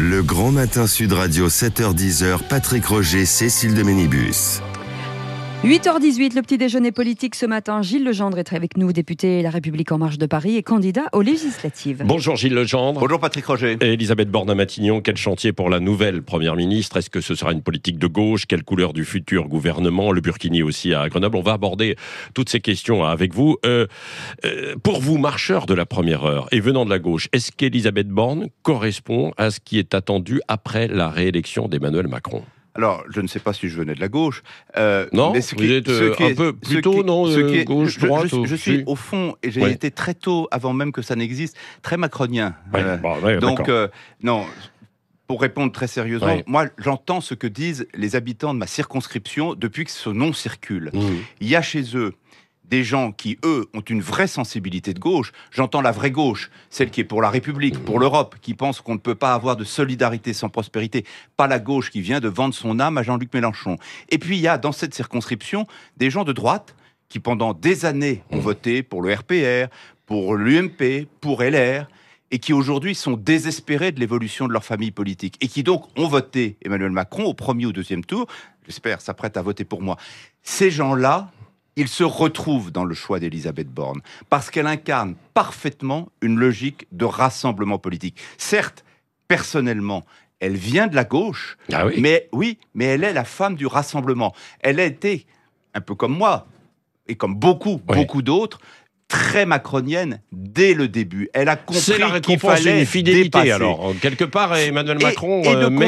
Le Grand Matin Sud Radio, 7h-10h, Patrick Roger, Cécile de Ménibus. 8h18, le petit déjeuner politique ce matin. Gilles Legendre est avec nous, député La République En Marche de Paris et candidat aux législatives. Bonjour Gilles Legendre. Bonjour Patrick Roger. Et Elisabeth Borne à Matignon, quel chantier pour la nouvelle Première ministre? Est-ce que ce sera une politique de gauche? Quelle couleur du futur gouvernement? Le Burkini aussi à Grenoble. On va aborder toutes ces questions avec vous. Pour vous, marcheur de la première heure et venant de la gauche, est-ce qu'Elisabeth Borne correspond à ce qui est attendu après la réélection d'Emmanuel Macron? Alors, je ne sais pas si je venais de la gauche. Non, mais vous êtes un peu plutôt, gauche, droite. Je suis au fond, et j'ai été très tôt, avant même que ça n'existe, très macronien. Donc, non, pour répondre très sérieusement, moi, j'entends ce que disent les habitants de ma circonscription depuis que ce nom circule. Il y a chez eux des gens qui, eux, ont une vraie sensibilité de gauche. J'entends la vraie gauche, celle qui est pour la République, pour l'Europe, qui pense qu'on ne peut pas avoir de solidarité sans prospérité. Pas la gauche qui vient de vendre son âme à Jean-Luc Mélenchon. Et puis, il y a dans cette circonscription des gens de droite qui, pendant des années, ont voté pour le RPR, pour l'UMP, pour LR, et qui aujourd'hui sont désespérés de l'évolution de leur famille politique. Et qui donc ont voté Emmanuel Macron au premier ou deuxième tour. J'espère, s'apprête à voter pour moi. Ces gens-là, il se retrouve dans le choix d'Elisabeth Borne, parce qu'elle incarne parfaitement une logique de rassemblement politique. Certes, personnellement, elle vient de la gauche, mais elle est la femme du rassemblement. Elle a été, un peu comme moi, et comme beaucoup d'autres, très macronienne dès le début. Elle a compris qu'il fallait une fidélité, dépasser. Alors, quelque part, Emmanuel Macron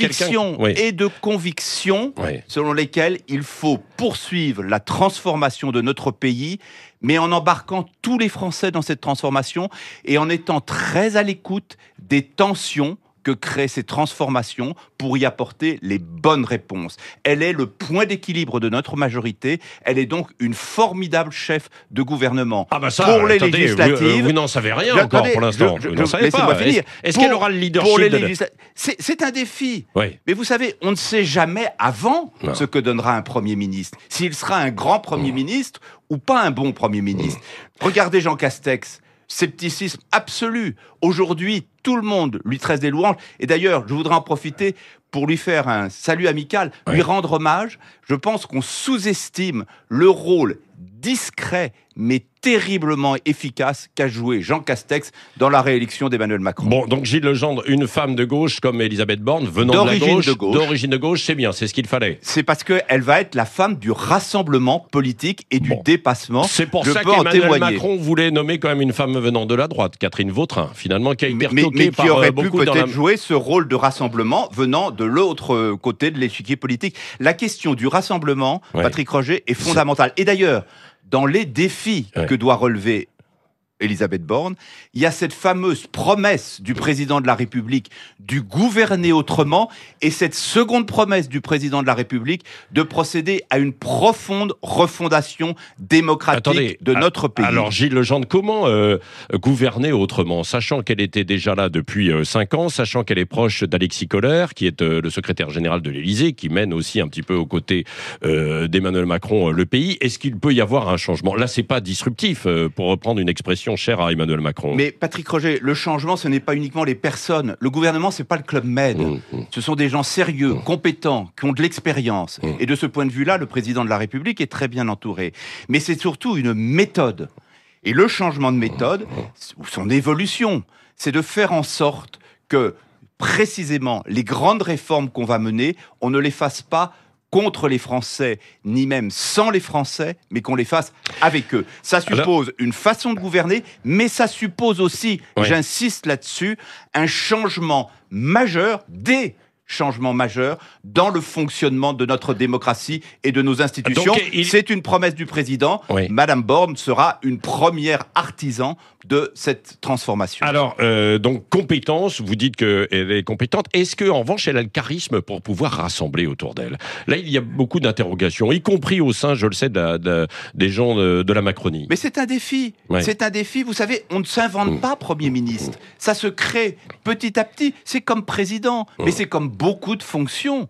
et de conviction selon lesquelles il faut poursuivre la transformation de notre pays, mais en embarquant tous les Français dans cette transformation et en étant très à l'écoute des tensions que créent ces transformations pour y apporter les bonnes réponses. Elle est le point d'équilibre de notre majorité. Elle est donc une formidable chef de gouvernement. Pour les législatives... Vous n'en savez rien encore pour l'instant. Vous n'en savez pas. Est-ce qu'elle aura le leadership C'est un défi. Mais vous savez, on ne sait jamais avant ce que donnera un Premier ministre. S'il sera un grand Premier ministre ou pas un bon Premier ministre. Regardez Jean Castex. Scepticisme absolu. Aujourd'hui, tout le monde lui tresse des louanges. Et d'ailleurs, je voudrais en profiter pour lui faire un salut amical, lui rendre hommage. Je pense qu'on sous-estime le rôle discret, mais terriblement efficace qu'a joué Jean Castex dans la réélection d'Emmanuel Macron. Bon, donc Gilles Legendre, une femme de gauche comme Elisabeth Borne, venant de la gauche, d'origine de gauche, c'est bien, c'est ce qu'il fallait. C'est parce qu'elle va être la femme du rassemblement politique et du dépassement. C'est pour ça qu'Emmanuel Macron voulait nommer quand même une femme venant de la droite, Catherine Vautrin, finalement, qui a été retoquée par beaucoup. Mais qui aurait pu peut-être jouer ce rôle de rassemblement venant de l'autre côté de l'échiquier politique. La question du rassemblement, Patrick Roger, est fondamentale. Et d'ailleurs, dans les défis que doit relever Elisabeth Borne, il y a cette fameuse promesse du président de la République du gouverner autrement et cette seconde promesse du président de la République de procéder à une profonde refondation démocratique de notre pays. Alors Gilles Legendre, comment gouverner autrement, sachant qu'elle était déjà là depuis 5 ans, sachant qu'elle est proche d'Alexis Kohler, qui est le secrétaire général de l'Élysée, qui mène aussi un petit peu aux côtés d'Emmanuel Macron le pays. Est-ce qu'il peut y avoir un changement? Là, c'est pas disruptif, pour reprendre une expression chère à Emmanuel Macron. Mais Patrick Roger, le changement, ce n'est pas uniquement les personnes. Le gouvernement, c'est pas le Club Med. Ce sont des gens sérieux, compétents, qui ont de l'expérience. Et de ce point de vue-là, le président de la République est très bien entouré. Mais c'est surtout une méthode. Et le changement de méthode, ou son évolution, c'est de faire en sorte que, précisément, les grandes réformes qu'on va mener, on ne les fasse pas contre les Français, ni même sans les Français, mais qu'on les fasse avec eux. Ça suppose une façon de gouverner, mais ça suppose aussi, j'insiste là-dessus, un changement majeur, des changements majeurs dans le fonctionnement de notre démocratie et de nos institutions. C'est une promesse du président. Madame Borne sera une première artisan de cette transformation. Alors, donc compétence, vous dites qu'elle est compétente. Est-ce qu'en revanche, elle a le charisme pour pouvoir rassembler autour d'elle? Là, il y a beaucoup d'interrogations, y compris au sein, je le sais, des gens de la Macronie. Mais c'est un défi. C'est un défi. Vous savez, on ne s'invente pas Premier ministre. Ça se crée petit à petit. C'est comme président, mais c'est comme beaucoup de fonctions.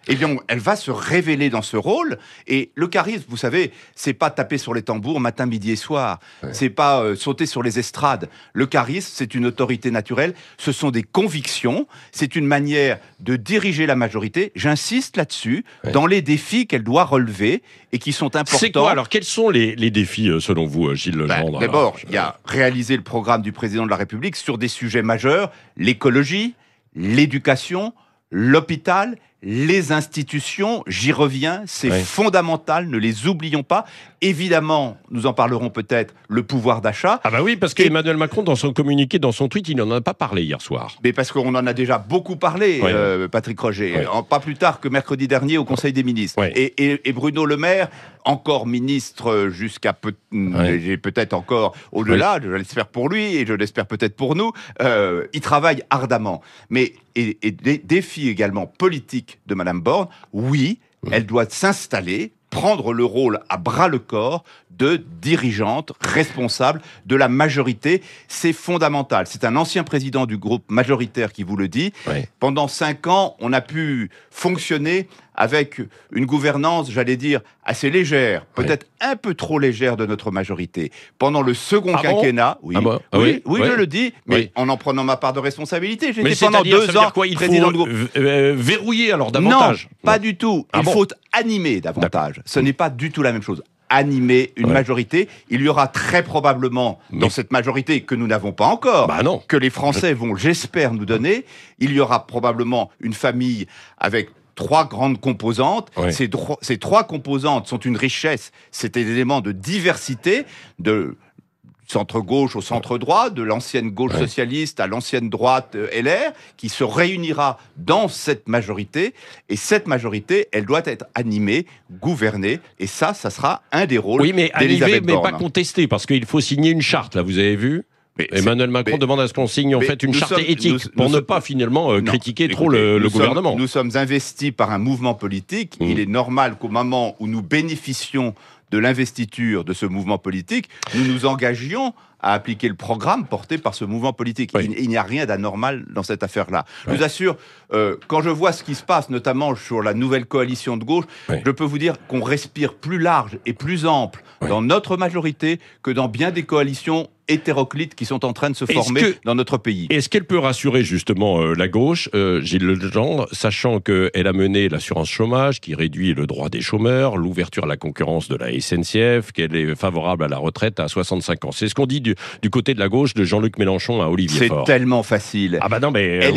Eh bien, elle va se révéler dans ce rôle. Et le charisme, vous savez, c'est pas taper sur les tambours matin, midi et soir. Ouais. C'est pas sauter sur les estrades. Le charisme, c'est une autorité naturelle. Ce sont des convictions. C'est une manière de diriger la majorité. J'insiste là-dessus, dans les défis qu'elle doit relever et qui sont importants. C'est quoi alors? Quels sont les défis, selon vous, Gilles Legendre? D'abord, il y a réaliser le programme du président de la République sur des sujets majeurs, l'écologie, l'éducation, l'hôpital, les institutions, j'y reviens, c'est fondamental, ne les oublions pas. Évidemment, nous en parlerons peut-être, le pouvoir d'achat. Ah bah oui, parce qu'Emmanuel Macron, dans son communiqué, dans son tweet, il n'en a pas parlé hier soir. Mais parce qu'on en a déjà beaucoup parlé, Patrick Roger, pas plus tard que mercredi dernier au Conseil des ministres. Et Bruno Le Maire, encore ministre jusqu'à peut-être encore au-delà, je l'espère pour lui et je l'espère peut-être pour nous, il travaille ardemment. Mais et des défis également politiques de Madame Borne, elle doit s'installer, prendre le rôle à bras-le-corps de dirigeante responsable de la majorité. C'est fondamental. C'est un ancien président du groupe majoritaire qui vous le dit. Pendant 5 ans, on a pu fonctionner avec une gouvernance, j'allais dire, assez légère, peut-être un peu trop légère de notre majorité. Pendant le second quinquennat, je le dis, mais en prenant ma part de responsabilité, j'étais pendant 2 ans président du groupe. Verrouiller alors davantage? Non, pas du tout. Il faut animer davantage. Ce n'est pas du tout la même chose. Animer une majorité. Il y aura très probablement, dans cette majorité que nous n'avons pas encore, que les Français vont, j'espère, nous donner, il y aura probablement une famille avec 3 grandes composantes. Ces 3 composantes sont une richesse. C'est des éléments de diversité, de centre-gauche au centre-droit, de l'ancienne gauche socialiste à l'ancienne droite LR, qui se réunira dans cette majorité. Et cette majorité, elle doit être animée, gouvernée. Et ça sera un des rôles d'Elisabeth Borne. Mais pas contesté, parce qu'il faut signer une charte, là, vous avez vu? Emmanuel Macron demande à ce qu'on signe en fait une charte éthique pour ne pas finalement critiquer trop le gouvernement. Nous sommes investis par un mouvement politique. Il est normal qu'au moment où nous bénéficions de l'investiture de ce mouvement politique, nous nous engagions à appliquer le programme porté par ce mouvement politique. Il n'y a rien d'anormal dans cette affaire-là. Je vous assure, quand je vois ce qui se passe, notamment sur la nouvelle coalition de gauche, je peux vous dire qu'on respire plus large et plus ample dans notre majorité que dans bien des coalitions hétéroclites qui sont en train de se former dans notre pays. Est-ce qu'elle peut rassurer justement la gauche, Gilles Legendre, sachant qu'elle a mené l'assurance chômage, qui réduit le droit des chômeurs, l'ouverture à la concurrence de la SNCF, qu'elle est favorable à la retraite à 65 ans. C'est ce qu'on dit du côté de la gauche de Jean-Luc Mélenchon à Olivier Faure. C'est tellement facile. Ah bah non, mais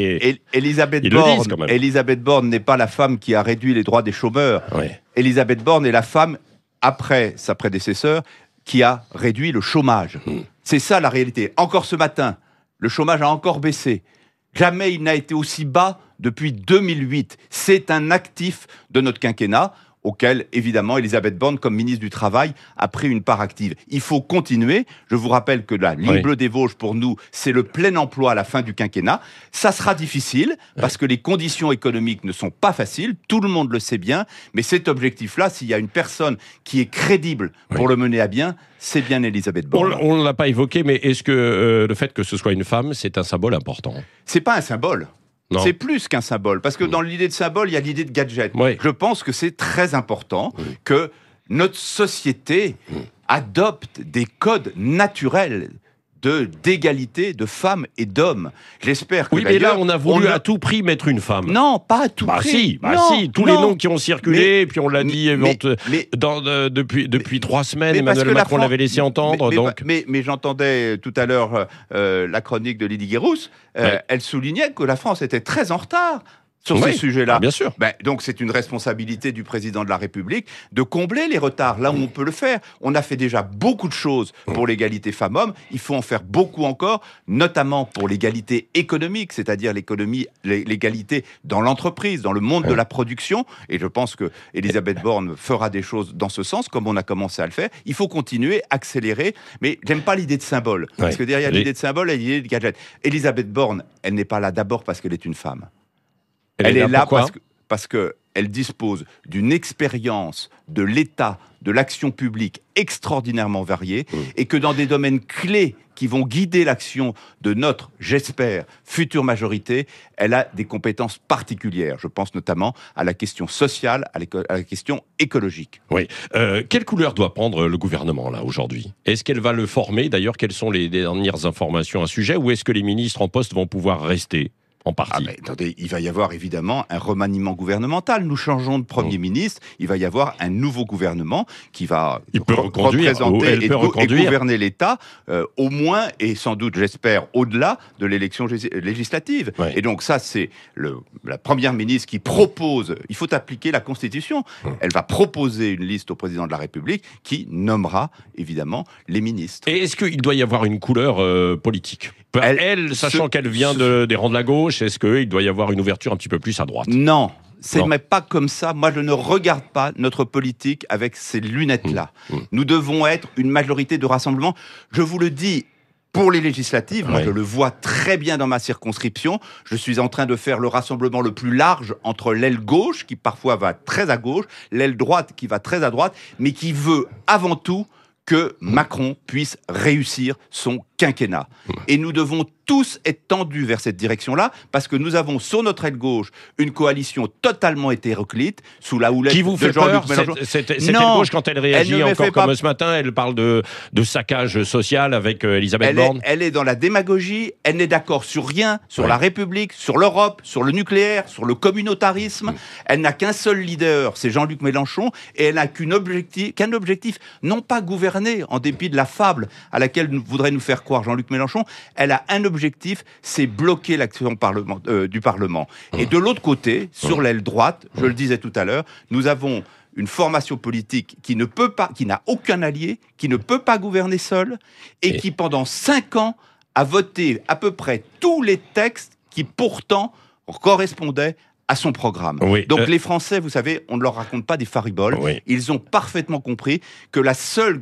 Elisabeth Borne n'est pas la femme qui a réduit les droits des chômeurs. Elisabeth Borne est la femme, après sa prédécesseur, qui a réduit le chômage. C'est ça la réalité. Encore ce matin, le chômage a encore baissé. Jamais il n'a été aussi bas depuis 2008. C'est un actif de notre quinquennat auquel, évidemment, Elisabeth Borne, comme ministre du Travail, a pris une part active. Il faut continuer. Je vous rappelle que la ligne bleue des Vosges, pour nous, c'est le plein emploi à la fin du quinquennat. Ça sera difficile, parce que les conditions économiques ne sont pas faciles, tout le monde le sait bien, mais cet objectif-là, s'il y a une personne qui est crédible pour le mener à bien, c'est bien Elisabeth Borne. On ne l'a pas évoqué, mais est-ce que le fait que ce soit une femme, c'est un symbole important? C'est pas un symbole. C'est plus qu'un symbole, parce que dans l'idée de symbole, il y a l'idée de gadget. Je pense que c'est très important que notre société adopte des codes naturels d'égalité de femmes et d'hommes. J'espère que mais là, on a voulu à tout prix mettre une femme. Non, pas à tout prix. Si, tous les noms qui ont circulé, et puis on l'a dit depuis 3 semaines, Emmanuel Macron l'avait laissé entendre. Mais j'entendais tout à l'heure la chronique de Lydie Guérousse, elle soulignait que la France était très en retard sur ces sujets-là. Bien sûr. Donc c'est une responsabilité du président de la République de combler les retards là où on peut le faire. On a fait déjà beaucoup de choses pour l'égalité femmes-hommes. Il faut en faire beaucoup encore, notamment pour l'égalité économique, c'est-à-dire l'égalité dans l'entreprise, dans le monde de la production. Et je pense que Elisabeth Borne fera des choses dans ce sens, comme on a commencé à le faire. Il faut continuer, accélérer. Mais j'aime pas l'idée de symbole, parce que derrière l'idée de symbole, il y a l'idée de gadget. Elisabeth Borne, elle n'est pas là d'abord parce qu'elle est une femme. Elle est là parce que elle dispose d'une expérience de l'État, de l'action publique extraordinairement variée, et que dans des domaines clés qui vont guider l'action de notre, j'espère, future majorité, elle a des compétences particulières. Je pense notamment à la question sociale, à la question écologique. Oui. Quelle couleur doit prendre le gouvernement, là, aujourd'hui ? Est-ce qu'elle va le former ? D'ailleurs, quelles sont les dernières informations à ce sujet ? Ou est-ce que les ministres en poste vont pouvoir rester ? En partie. Mais attendez, il va y avoir évidemment un remaniement gouvernemental. Nous changeons de Premier ministre. Il va y avoir un nouveau gouvernement qui va représenter et gouverner l'État, au moins et sans doute, j'espère, au-delà de l'élection législative. Ouais. Et donc ça, c'est la Première ministre qui propose. Il faut appliquer la Constitution. Elle va proposer une liste au président de la République qui nommera évidemment les ministres. Et est-ce qu'il doit y avoir une couleur politique ? Elle, sachant qu'elle vient des rangs de la gauche, est-ce qu'il doit y avoir une ouverture un petit peu plus à droite ? Non. C'est même pas comme ça. Moi, je ne regarde pas notre politique avec ces lunettes-là. Nous devons être une majorité de rassemblement. Je vous le dis, pour les législatives, moi je le vois très bien dans ma circonscription. Je suis en train de faire le rassemblement le plus large entre l'aile gauche, qui parfois va très à gauche, l'aile droite qui va très à droite, mais qui veut avant tout que Macron puisse réussir son quinquennat. Et nous devons tous être tendus vers cette direction-là, parce que nous avons sur notre aile gauche une coalition totalement hétéroclite, sous la houlette de Jean-Luc Mélenchon. Cette aile gauche, quand elle réagit encore comme ce matin, elle parle de saccage social avec Elisabeth Borne. Elle est dans la démagogie, elle n'est d'accord sur rien, sur la République, sur l'Europe, sur le nucléaire, sur le communautarisme. Elle n'a qu'un seul leader, c'est Jean-Luc Mélenchon, et elle n'a qu'un objectif, non pas gouverner, en dépit de la fable à laquelle voudrait nous faire croire Jean-Luc Mélenchon. Elle a un objectif, c'est bloquer l'action du Parlement. Et de l'autre côté, sur l'aile droite, je le disais tout à l'heure, nous avons une formation politique qui n'a aucun allié, qui ne peut pas gouverner seule, et qui pendant 5 ans a voté à peu près tous les textes qui pourtant correspondaient à son programme. Donc les Français, vous savez, on ne leur raconte pas des fariboles. Ils ont parfaitement compris que la seule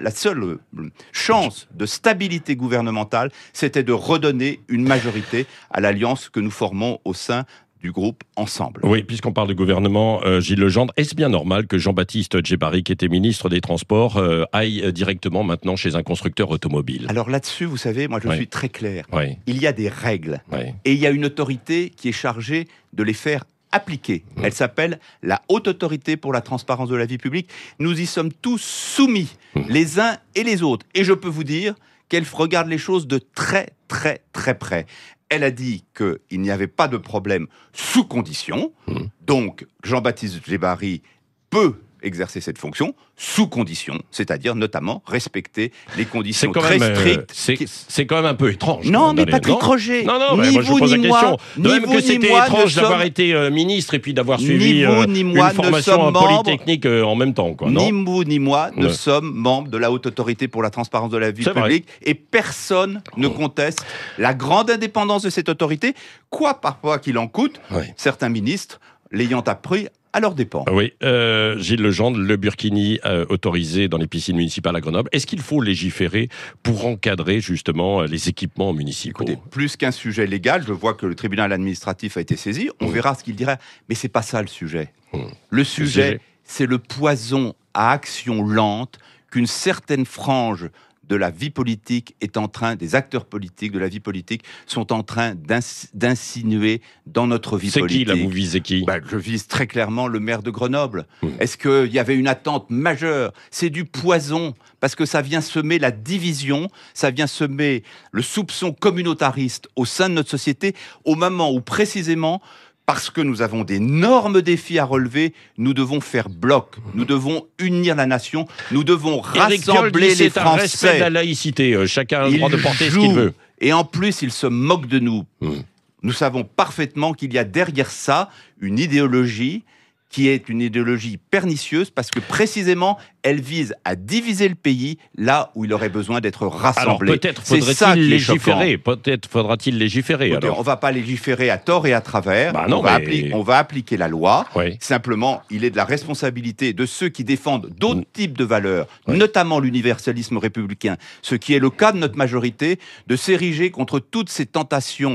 chance de stabilité gouvernementale, c'était de redonner une majorité à l'alliance que nous formons au sein du groupe Ensemble. Oui, puisqu'on parle de gouvernement, Gilles Legendre, est-ce bien normal que Jean-Baptiste Djebbari, qui était ministre des Transports, aille directement maintenant chez un constructeur automobile ? Alors là-dessus, vous savez, moi je suis très clair. Il y a des règles et il y a une autorité qui est chargée de les faire appliquer. Elle s'appelle la Haute Autorité pour la Transparence de la Vie Publique. Nous y sommes tous soumis, les uns et les autres. Et je peux vous dire qu'elle regarde les choses de très, très, très près. Elle a dit qu'il n'y avait pas de problème sous condition. Donc, Jean-Baptiste Djebbari peut exercer cette fonction sous condition, c'est-à-dire notamment respecter les conditions très strictes. C'est quand même un peu étrange. Non, mais Patrick Roger, ni vous ni moi, de même que c'était étrange d'avoir été ministre et puis d'avoir suivi une formation polytechnique en même temps. Ni vous ni moi ne sommes membres de la Haute Autorité pour la Transparence de la Vie Publique et personne ne conteste la grande indépendance de cette autorité, quoi parfois qu'il en coûte, certains ministres l'ayant appris à leurs dépens. Oui, Gilles Legendre, le burkini autorisé dans les piscines municipales à Grenoble. Est-ce qu'il faut légiférer pour encadrer justement les équipements municipaux ? Écoutez, plus qu'un sujet légal, je vois que le tribunal administratif a été saisi. On verra ce qu'il dira. Mais c'est pas ça le sujet. Le sujet, c'est le poison à action lente qu'une certaine frange de la vie politique des acteurs politiques de la vie politique sont en train d'insinuer dans notre vie politique. C'est qui, là, vous visez qui ? Je vise très clairement le maire de Grenoble. Est-ce qu'il y avait une attente majeure ? C'est du poison, parce que ça vient semer la division, ça vient semer le soupçon communautariste au sein de notre société, au moment où précisément, parce que nous avons d'énormes défis à relever, nous devons faire bloc, nous devons unir la nation, nous devons rassembler les Français. C'est un respect de la laïcité, chacun a le droit de porter ce qu'il veut. Et en plus, il se moque de nous. Nous savons parfaitement qu'il y a derrière ça une idéologie qui est une idéologie pernicieuse parce que précisément, elle vise à diviser le pays là où il aurait besoin d'être rassemblé. Alors peut-être faudrait-il légiférer. Peut-être faudra-t-il légiférer. Écoutez, on ne va pas légiférer à tort et à travers. On va appliquer la loi. Simplement, il est de la responsabilité de ceux qui défendent d'autres types de valeurs, notamment l'universalisme républicain, ce qui est le cas de notre majorité, de s'ériger contre toutes ces tentations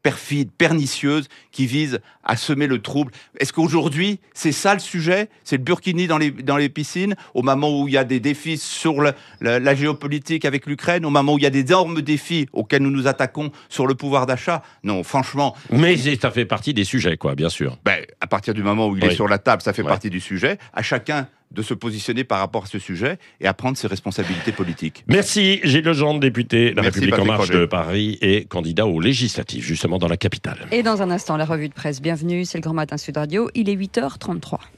perfide, pernicieuse, qui vise à semer le trouble. Est-ce qu'aujourd'hui, c'est ça le sujet? C'est le burkini dans les piscines, au moment où il y a des défis sur la géopolitique avec l'Ukraine, au moment où il y a d'énormes défis auxquels nous nous attaquons sur le pouvoir d'achat? Non, franchement... Mais ça fait partie des sujets, quoi, bien sûr. À partir du moment où il est sur la table, ça fait partie du sujet. À chacun de se positionner par rapport à ce sujet et à prendre ses responsabilités politiques. Merci Gilles Legendre, député La République En Marche de Paris et candidat aux législatives, justement dans la capitale. Et dans un instant, la revue de presse. Bienvenue, c'est le Grand Matin Sud Radio, il est 8h33.